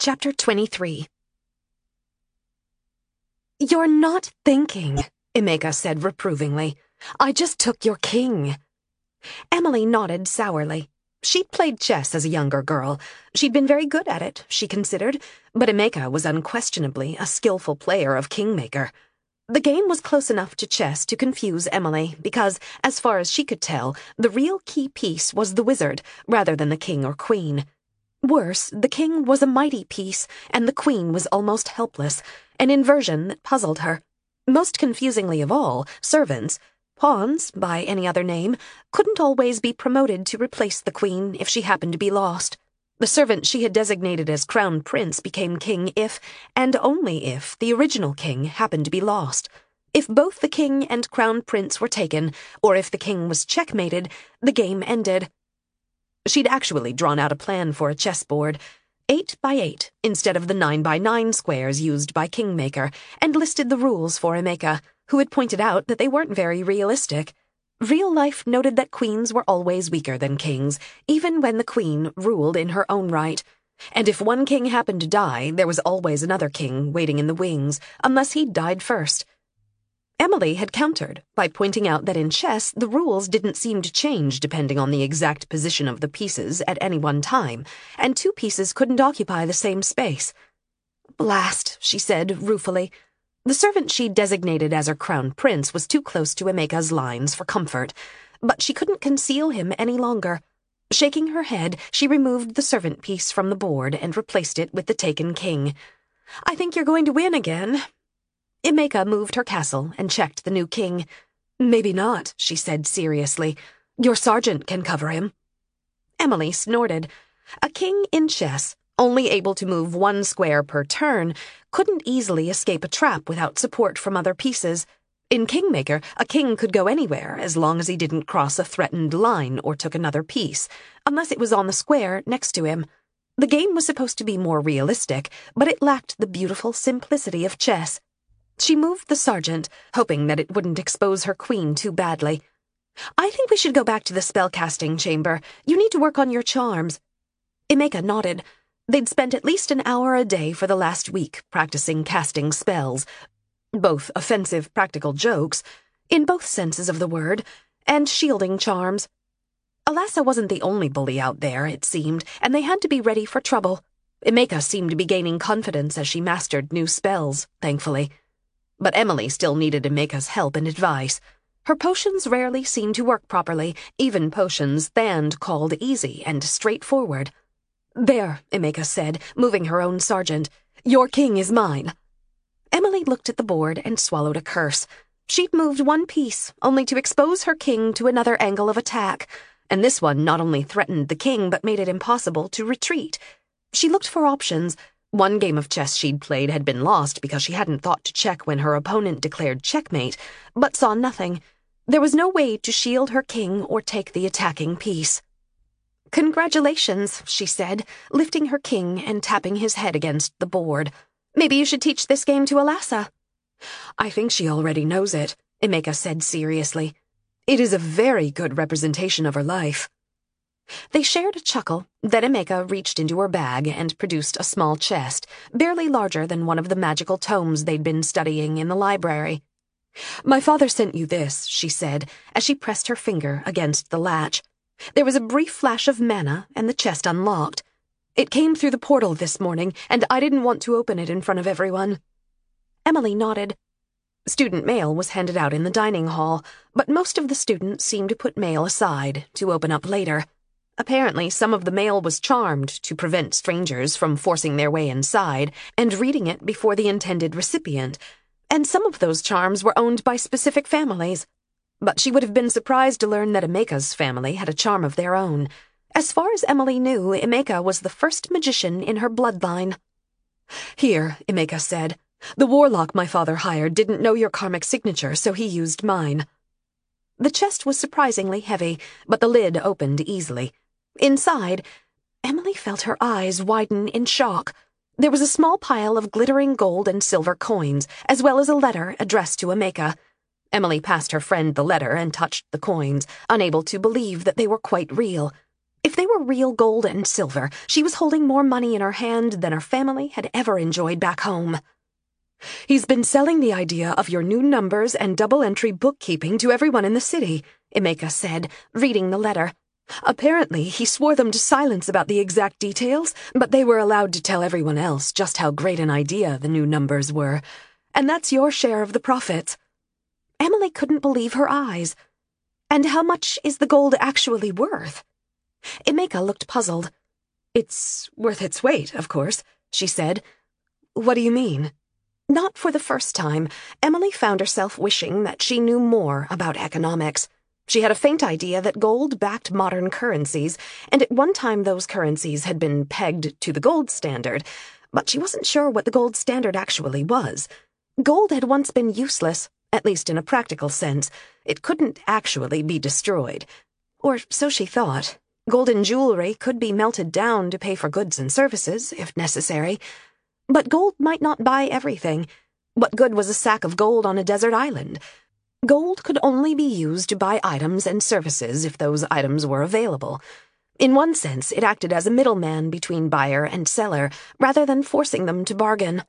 Chapter 23. "You're not thinking," Emeka said reprovingly. "I just took your king." Emily nodded sourly. She'd played chess as a younger girl. She'd been very good at it, she considered, but Emeka was unquestionably a skillful player of kingmaker. The game was close enough to chess to confuse Emily because, as far as she could tell, the real key piece was the wizard rather than the king or queen. Worse, the king was a mighty piece, and the queen was almost helpless, an inversion that puzzled her. Most confusingly of all, servants, pawns by any other name, couldn't always be promoted to replace the queen if she happened to be lost. The servant she had designated as crown prince became king if, and only if, the original king happened to be lost. If both the king and crown prince were taken, or if the king was checkmated, the game ended. She'd actually drawn out a plan for a chessboard, 8 by 8 instead of the 9 by 9 squares used by Kingmaker, and listed the rules for Emeka, who had pointed out that they weren't very realistic. Real life noted that queens were always weaker than kings, even when the queen ruled in her own right. And if one king happened to die, there was always another king waiting in the wings, unless he'd died first. Emily had countered by pointing out that in chess the rules didn't seem to change depending on the exact position of the pieces at any one time, and two pieces couldn't occupy the same space. "Blast," she said ruefully. The servant she'd designated as her crown prince was too close to Emeka's lines for comfort, but she couldn't conceal him any longer. Shaking her head, she removed the servant piece from the board and replaced it with the taken king. "I think you're going to win again." Emeka moved her castle and checked the new king. "Maybe not," she said seriously. "Your sergeant can cover him." Emily snorted. A king in chess, only able to move one square per turn, couldn't easily escape a trap without support from other pieces. In Kingmaker, a king could go anywhere as long as he didn't cross a threatened line or took another piece, unless it was on the square next to him. The game was supposed to be more realistic, but it lacked the beautiful simplicity of chess. She moved the sergeant, hoping that it wouldn't expose her queen too badly. "I think we should go back to the spellcasting chamber. You need to work on your charms." Emeka nodded. They'd spent at least an hour a day for the last week practicing casting spells, both offensive practical jokes, in both senses of the word, and shielding charms. Alassa wasn't the only bully out there, it seemed, and they had to be ready for trouble. Emeka seemed to be gaining confidence as she mastered new spells, thankfully. But Emily still needed Emeka's help and advice. Her potions rarely seemed to work properly, even potions Thand called easy and straightforward. "There," Emeka said, moving her own sergeant. "Your king is mine." Emily looked at the board and swallowed a curse. She'd moved one piece, only to expose her king to another angle of attack, and this one not only threatened the king but made it impossible to retreat. She looked for options. One game of chess she'd played had been lost because she hadn't thought to check when her opponent declared checkmate, but saw nothing. There was no way to shield her king or take the attacking piece. "Congratulations," she said, lifting her king and tapping his head against the board. "Maybe you should teach this game to Alassa." "I think she already knows it," Emeka said seriously. "It is a very good representation of her life." They shared a chuckle. Then Emeka reached into her bag and produced a small chest, barely larger than one of the magical tomes they'd been studying in the library. "My father sent you this," she said, as she pressed her finger against the latch. There was a brief flash of mana, and the chest unlocked. "It came through the portal this morning, and I didn't want to open it in front of everyone." Emily nodded. Student mail was handed out in the dining hall, but most of the students seemed to put mail aside to open up later. Apparently, some of the mail was charmed to prevent strangers from forcing their way inside and reading it before the intended recipient, and some of those charms were owned by specific families. But she would have been surprised to learn that Emeka's family had a charm of their own. As far as Emily knew, Emeka was the first magician in her bloodline. "Here," Emeka said. "The warlock my father hired didn't know your karmic signature, so he used mine." The chest was surprisingly heavy, but the lid opened easily. Inside, Emily felt her eyes widen in shock. There was a small pile of glittering gold and silver coins, as well as a letter addressed to Emeka. Emily passed her friend the letter and touched the coins, unable to believe that they were quite real. If they were real gold and silver, she was holding more money in her hand than her family had ever enjoyed back home. "He's been selling the idea of your new numbers and double-entry bookkeeping to everyone in the city," Emeka said, reading the letter. "Apparently, he swore them to silence about the exact details, but they were allowed to tell everyone else just how great an idea the new numbers were. And that's your share of the profits." Emily couldn't believe her eyes. "And how much is the gold actually worth?" Emeka looked puzzled. "It's worth its weight, of course," she said. "What do you mean?" Not for the first time, Emily found herself wishing that she knew more about economics. She had a faint idea that gold backed modern currencies, and at one time those currencies had been pegged to the gold standard, but she wasn't sure what the gold standard actually was. Gold had once been useless, at least in a practical sense. It couldn't actually be destroyed. Or so she thought. Golden jewelry could be melted down to pay for goods and services, if necessary. But gold might not buy everything. What good was a sack of gold on a desert island? Gold could only be used to buy items and services if those items were available. In one sense, it acted as a middleman between buyer and seller, rather than forcing them to bargain.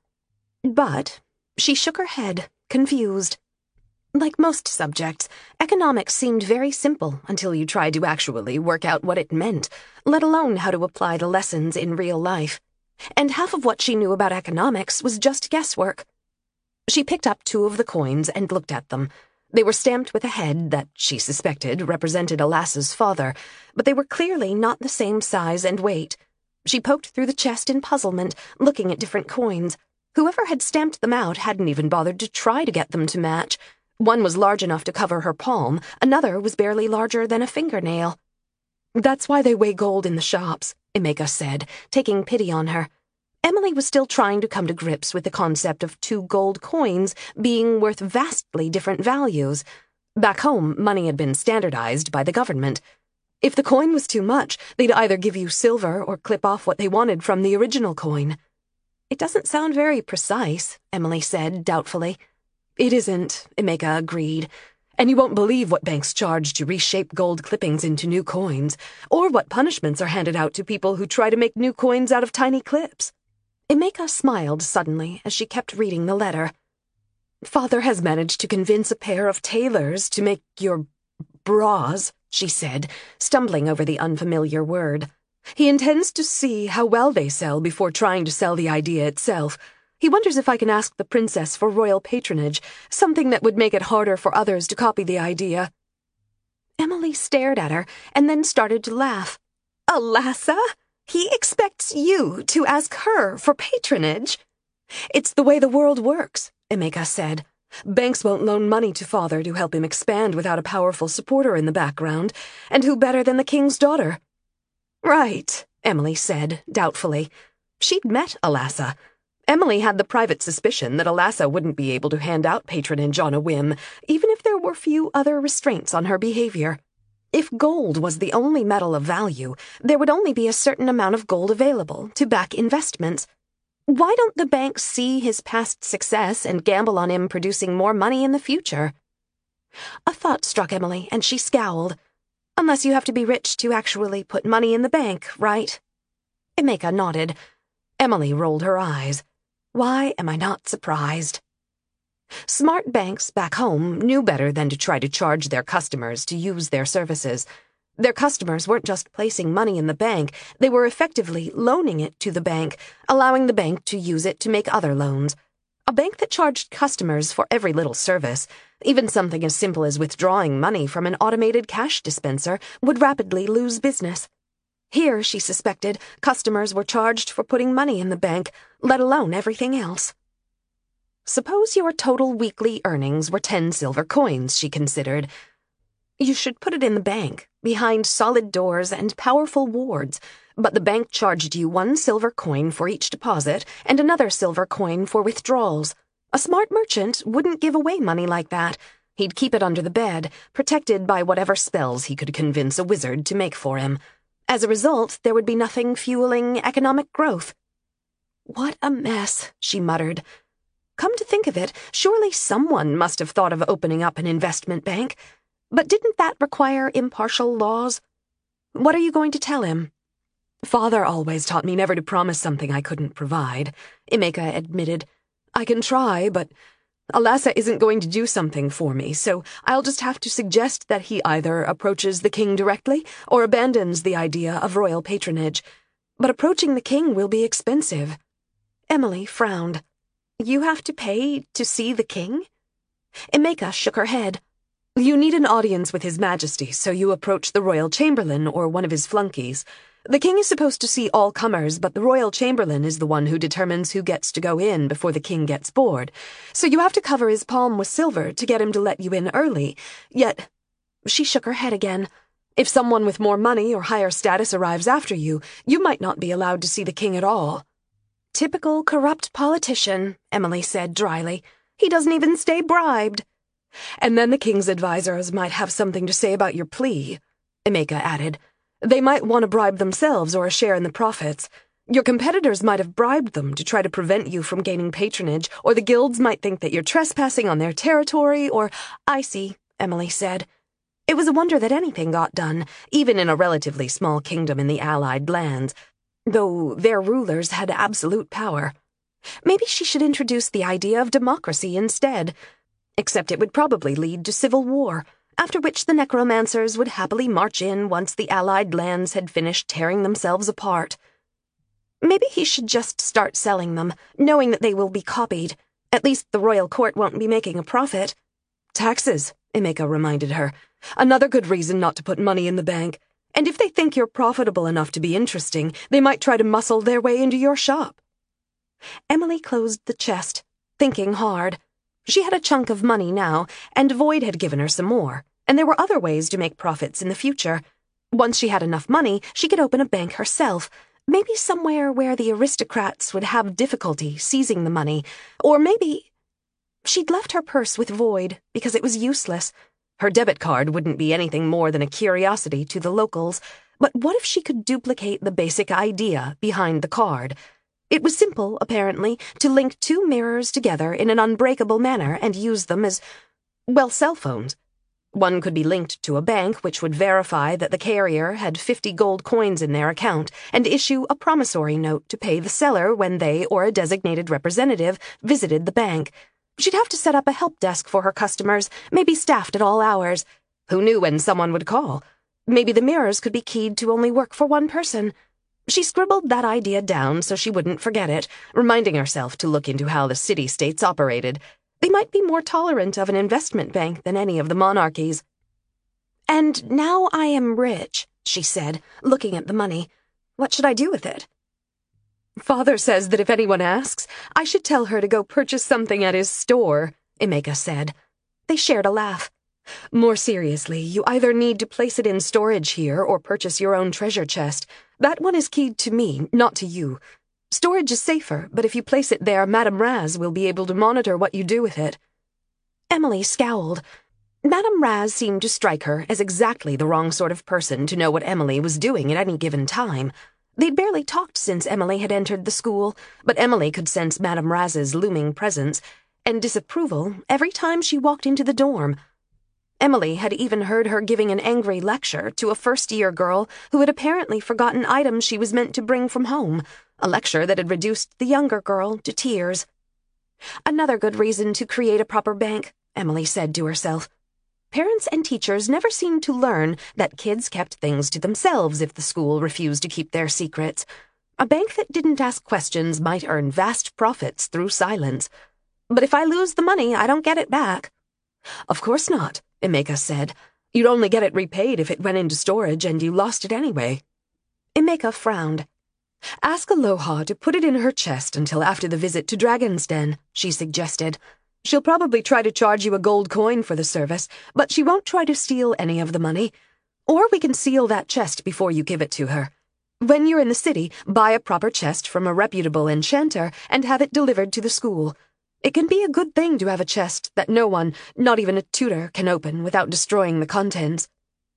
But she shook her head, confused. Like most subjects, economics seemed very simple until you tried to actually work out what it meant, let alone how to apply the lessons in real life. And half of what she knew about economics was just guesswork. She picked up 2 of the coins and looked at them. They were stamped with a head that, she suspected, represented Alassa's father, but they were clearly not the same size and weight. She poked through the chest in puzzlement, looking at different coins. Whoever had stamped them out hadn't even bothered to try to get them to match. One was large enough to cover her palm, another was barely larger than a fingernail. "That's why they weigh gold in the shops," Emeka said, taking pity on her. Emily was still trying to come to grips with the concept of 2 gold coins being worth vastly different values. Back home, money had been standardized by the government. If the coin was too much, they'd either give you silver or clip off what they wanted from the original coin. "It doesn't sound very precise," Emily said doubtfully. "It isn't," Emeka agreed. "And you won't believe what banks charge to reshape gold clippings into new coins, or what punishments are handed out to people who try to make new coins out of tiny clips." Emeka smiled suddenly as she kept reading the letter. "Father has managed to convince a pair of tailors to make your bras," she said, stumbling over the unfamiliar word. "He intends to see how well they sell before trying to sell the idea itself. He wonders if I can ask the princess for royal patronage, something that would make it harder for others to copy the idea." Emily stared at her and then started to laugh. "Alassa? He expects you to ask her for patronage?" "It's the way the world works," Emeka said. "Banks won't loan money to father to help him expand without a powerful supporter in the background, and who better than the king's daughter?" "Right," Emily said, doubtfully. She'd met Alassa. Emily had the private suspicion that Alassa wouldn't be able to hand out patronage on a whim, even if there were few other restraints on her behavior. If gold was the only metal of value, there would only be a certain amount of gold available to back investments. Why don't the banks see his past success and gamble on him producing more money in the future? A thought struck Emily, and she scowled. "Unless you have to be rich to actually put money in the bank, right?" Emeka nodded. Emily rolled her eyes. Why am I not surprised? Smart banks back home knew better than to try to charge their customers to use their services. Their customers weren't just placing money in the bank, they were effectively loaning it to the bank, allowing the bank to use it to make other loans. A bank that charged customers for every little service, even something as simple as withdrawing money from an automated cash dispenser, would rapidly lose business. Here, she suspected, customers were charged for putting money in the bank, let alone everything else. Suppose your total weekly earnings were 10 silver coins, she considered. You should put it in the bank, behind solid doors and powerful wards, but the bank charged you 1 silver coin for each deposit and another silver coin for withdrawals. A smart merchant wouldn't give away money like that. He'd keep it under the bed, protected by whatever spells he could convince a wizard to make for him. As a result, there would be nothing fueling economic growth. What a mess, she muttered. Come to think of it, surely someone must have thought of opening up an investment bank. But didn't that require impartial laws? What are you going to tell him?" "Father always taught me never to promise something I couldn't provide," Emeka admitted. "I can try, but Alassa isn't going to do something for me, so I'll just have to suggest that he either approaches the king directly or abandons the idea of royal patronage. But approaching the king will be expensive." Emily frowned. "You have to pay to see the king?" Emeka shook her head. "You need an audience with His Majesty, so you approach the royal chamberlain or one of his flunkies. The king is supposed to see all comers, but the royal chamberlain is the one who determines who gets to go in before the king gets bored. So you have to cover his palm with silver to get him to let you in early. Yet—" She shook her head again. "If someone with more money or higher status arrives after you, you might not be allowed to see the king at all." "Typical corrupt politician," Emily said dryly. "He doesn't even stay bribed." "And then the king's advisors might have something to say about your plea," Emeka added. "They might want to bribe themselves or a share in the profits. Your competitors might have bribed them to try to prevent you from gaining patronage, or the guilds might think that you're trespassing on their territory, or—" "I see," Emily said. It was a wonder that anything got done, even in a relatively small kingdom in the Allied lands, though their rulers had absolute power. Maybe she should introduce the idea of democracy instead. Except it would probably lead to civil war, after which the necromancers would happily march in once the Allied lands had finished tearing themselves apart. Maybe he should just start selling them, knowing that they will be copied. At least the royal court won't be making a profit. "Taxes," Emeka reminded her. "Another good reason not to put money in the bank. And if they think you're profitable enough to be interesting, they might try to muscle their way into your shop." Emily closed the chest, thinking hard. She had a chunk of money now, and Void had given her some more, and there were other ways to make profits in the future. Once she had enough money, she could open a bank herself, maybe somewhere where the aristocrats would have difficulty seizing the money, or maybe— She'd left her purse with Void because it was useless. Her debit card wouldn't be anything more than a curiosity to the locals, but what if she could duplicate the basic idea behind the card? It was simple, apparently, to link two mirrors together in an unbreakable manner and use them as, well, cell phones. One could be linked to a bank which would verify that the carrier had 50 gold coins in their account and issue a promissory note to pay the seller when they or a designated representative visited the bank. She'd have to set up a help desk for her customers, maybe staffed at all hours. Who knew when someone would call? Maybe the mirrors could be keyed to only work for one person. She scribbled that idea down so she wouldn't forget it, reminding herself to look into how the city-states operated. They might be more tolerant of an investment bank than any of the monarchies. "And now I am rich," she said, looking at the money. "What should I do with it?" "Father says that if anyone asks, I should tell her to go purchase something at his store," Emeka said. They shared a laugh. "More seriously, you either need to place it in storage here or purchase your own treasure chest. That one is keyed to me, not to you. Storage is safer, but if you place it there, Madame Raz will be able to monitor what you do with it." Emily scowled. Madame Raz seemed to strike her as exactly the wrong sort of person to know what Emily was doing at any given time. They'd barely talked since Emily had entered the school, but Emily could sense Madame Raz's looming presence and disapproval every time she walked into the dorm. Emily had even heard her giving an angry lecture to a first-year girl who had apparently forgotten items she was meant to bring from home, a lecture that had reduced the younger girl to tears. "Another good reason to create a proper bank," Emily said to herself. Parents and teachers never seemed to learn that kids kept things to themselves if the school refused to keep their secrets. A bank that didn't ask questions might earn vast profits through silence. "But if I lose the money, I don't get it back." "Of course not," Emeka said. "You'd only get it repaid if it went into storage and you lost it anyway." Emeka frowned. "Ask Aloha to put it in her chest until after the visit to Dragon's Den," she suggested. "She'll probably try to charge you a gold coin for the service, but she won't try to steal any of the money. Or we can seal that chest before you give it to her. When you're in the city, buy a proper chest from a reputable enchanter and have it delivered to the school. It can be a good thing to have a chest that no one, not even a tutor, can open without destroying the contents."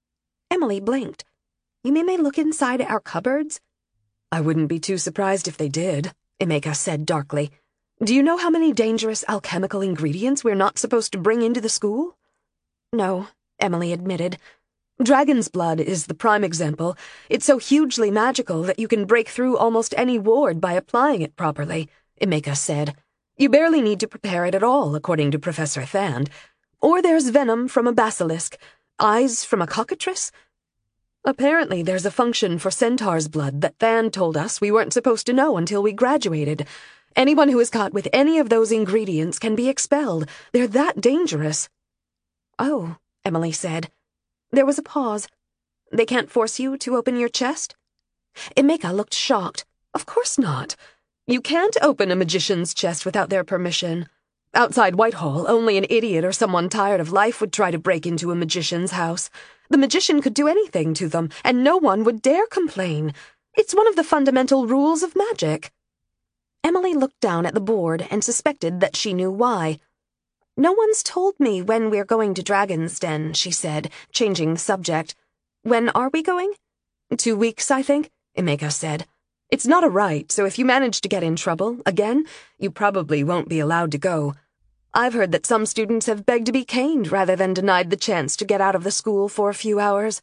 Emily blinked. "You mean they look inside our cupboards?" "I wouldn't be too surprised if they did," Emeka said darkly. "Do you know how many dangerous alchemical ingredients we're not supposed to bring into the school?" "No," Emily admitted. Dragon's blood is the prime example. It's so hugely magical that you can break through almost any ward by applying it properly, Emeka said. You barely need to prepare it at all, according to Professor Thand. Or there's venom from a basilisk, eyes from a cockatrice. Apparently there's a function for centaur's blood that Thand told us we weren't supposed to know until we graduated. Anyone who is caught with any of those ingredients can be expelled. They're that dangerous. Oh, Emily said. There was a pause. They can't force you to open your chest? Emeka looked shocked. Of course not. You can't open a magician's chest without their permission. Outside Whitehall, only an idiot or someone tired of life would try to break into a magician's house. The magician could do anything to them, and no one would dare complain. It's one of the fundamental rules of magic. Emily looked down at the board and suspected that she knew why. No one's told me when we're going to Dragon's Den, she said, changing the subject. When are we going? 2 weeks, I think, Emeka said. It's not a rite, so if you manage to get in trouble, again, you probably won't be allowed to go. I've heard that some students have begged to be caned rather than denied the chance to get out of the school for a few hours.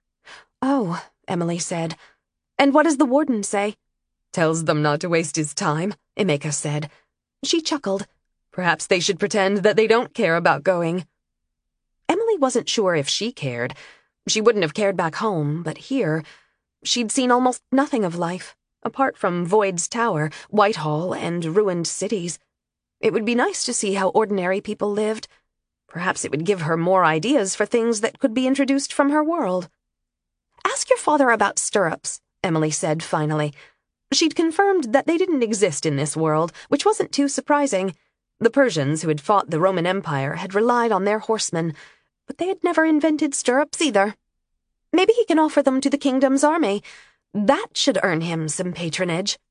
Oh, Emily said. And what does the warden say? Tells them not to waste his time, Emeka said. She chuckled. Perhaps they should pretend that they don't care about going. Emily wasn't sure if she cared. She wouldn't have cared back home, but here, she'd seen almost nothing of life, apart from Void's Tower, Whitehall, and ruined cities. It would be nice to see how ordinary people lived. Perhaps it would give her more ideas for things that could be introduced from her world. Ask your father about stirrups, Emily said finally. She'd confirmed that they didn't exist in this world, which wasn't too surprising. The Persians who had fought the Roman Empire had relied on their horsemen, but they had never invented stirrups either. Maybe he can offer them to the kingdom's army. That should earn him some patronage.